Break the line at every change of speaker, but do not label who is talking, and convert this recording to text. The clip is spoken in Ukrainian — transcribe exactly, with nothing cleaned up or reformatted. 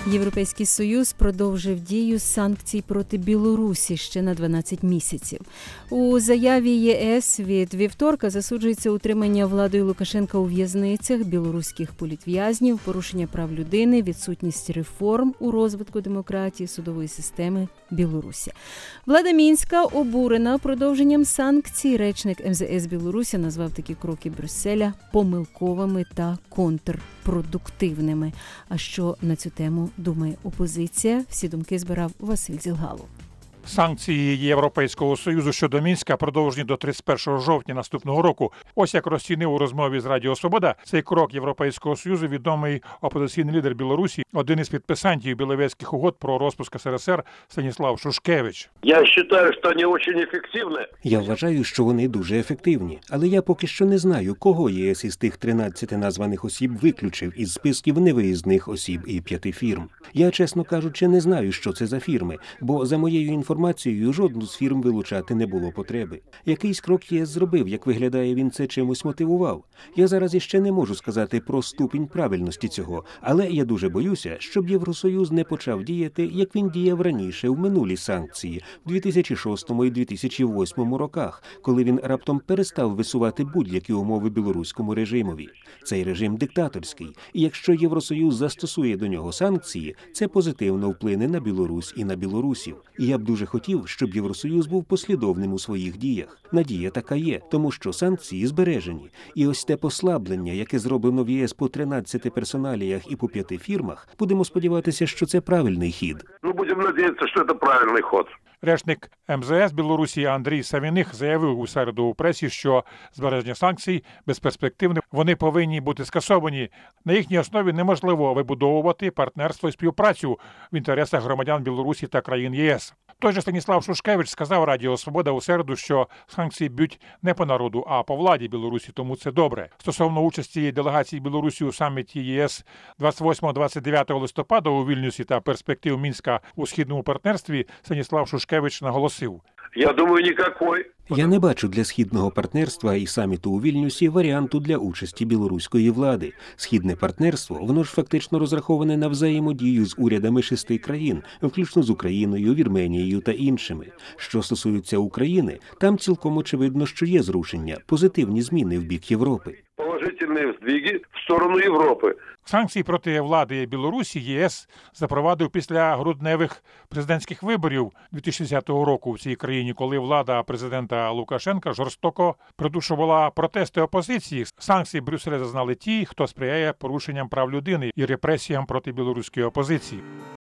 Європейський Союз продовжив дію санкцій проти Білорусі ще на дванадцять місяців. У заяві ЄС від вівторка засуджується утримання владою Лукашенка у в'язницях білоруських політв'язнів, порушення прав людини, відсутність реформ у розвитку демократії, судової системи Білорусі. Влада Мінська обурена продовженням санкцій. Речник ем зе ес Білорусі назвав такі кроки Брюсселя помилковими та контрпродуктивними. А що на цю тему думає опозиція? Всі думки збирав Василь Зілгалов.
Санкції Європейського Союзу щодо Мінська продовжені до тридцять першого жовтня наступного року. Ось як розцінив у розмові з Радіо Свобода цей крок Європейського Союзу відомий опозиційний лідер Білорусі, один із підписантів Біловецьких угод про розпуск ес ер ес ер Станіслав Шушкевич.
Я вважаю, що вони дуже ефективні.
Я вважаю, що вони дуже ефективні, але я поки що не знаю, кого ЄС із тих тринадцяти названих осіб виключив із списків невиїзних осіб і п'яти фірм. Я, чесно кажучи, не знаю, що це за фірми, бо за моєю інформацією Інформацією жодну з фірм вилучати не було потреби. Якийсь крок ЄС зробив, як виглядає, він це чимось мотивував. Я зараз іще не можу сказати про ступінь правильності цього, але я дуже боюся, щоб Євросоюз не почав діяти, як він діяв раніше в минулі санкції, в дві тисячі шостому і дві тисячі восьмому роках, коли він раптом перестав висувати будь-які умови білоруському режимові. Цей режим диктаторський, і якщо Євросоюз застосує до нього санкції, це позитивно вплине на Білорусь і на білорусів. І я б дуже хотів, щоб Євросоюз був послідовним у своїх діях. Надія така є, тому що санкції збережені. І ось те послаблення, яке зроблено в ЄС по тринадцяти персоналіях і по п'яти фірмах, будемо сподіватися, що це правильний хід.
Ну, будемо сподіватися, що це правильний хід.
Речник ем зе ес Білорусі Андрій Савіних заявив у середу у пресі, що збереження санкцій безперспективне, вони повинні бути скасовані. На їхній основі неможливо вибудовувати партнерство і співпрацю в інтересах громадян Білорусі та країн ЄС. Той же Станіслав Шушкевич сказав Радіо Свобода у середу, що санкції б'ють не по народу, а по владі Білорусі, тому це добре. Стосовно участі делегації Білорусі у саміті ЄС двадцять восьмого - двадцять дев'ятого листопада у Вільнюсі та перспектив Мінська у східному партнерстві, Станіслав Шушкевич наголосив.
Я думаю, ніякої.
Я не бачу для східного партнерства і саміту у Вільнюсі варіанту для участі білоруської влади. Східне партнерство, воно ж фактично розраховане на взаємодію з урядами шести країн, включно з Україною, Вірменією та іншими. Що стосується України, там цілком очевидно, що є зрушення, позитивні зміни в бік Європи.
Положительні здвиги в сторону Європи.
Санкції проти влади Білорусі ЄС запровадив після грудневих президентських виборів дві тисячі десятого року в цій країні, коли влада президента Лукашенка жорстоко придушувала протести опозиції. Санкції Брюсселя зазнали ті, хто сприяє порушенням прав людини і репресіям проти білоруської опозиції.